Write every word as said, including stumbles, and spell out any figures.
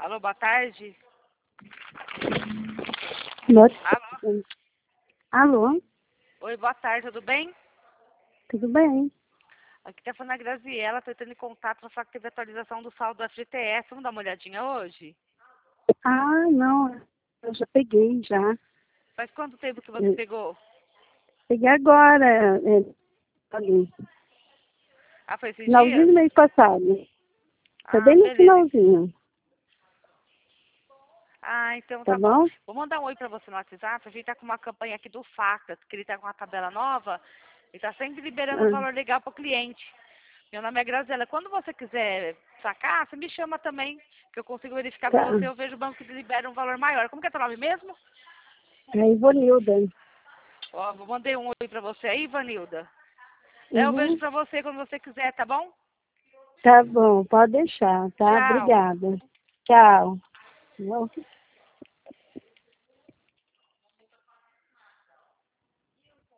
Alô, boa tarde. Boa Alô? tarde. Alô, Oi, boa tarde, tudo bem? tudo bem? Aqui tá falando a Graziela, tô entrando em contato para falar que teve atualização do saldo do F G T S. Vamos dar uma olhadinha hoje? Ah, não, eu já peguei, já. Faz quanto tempo que você Eu pegou? peguei agora, é, ali, Ah, foi esses finalzinho dias? do mês passado. Foi Ah, bem no beleza. finalzinho, Ah, então tá tá bom. bom? Vou mandar um oi pra você no WhatsApp. A gente tá com uma campanha aqui do Facas, que ele tá com uma tabela nova e tá sempre liberando um Ah, valor legal pro cliente. Meu nome é Graziela. Quando você quiser sacar, você me chama também, que eu consigo verificar pra tá. você. Eu vejo o banco que libera um valor maior. Como que é teu nome mesmo? É Ivonilda. Ó, vou mandar um oi pra você aí, Vanilda. Daí eu vejo Uhum. pra você quando você quiser, tá bom? Tá bom, pode deixar, tá? Tchau. Obrigada. Tchau.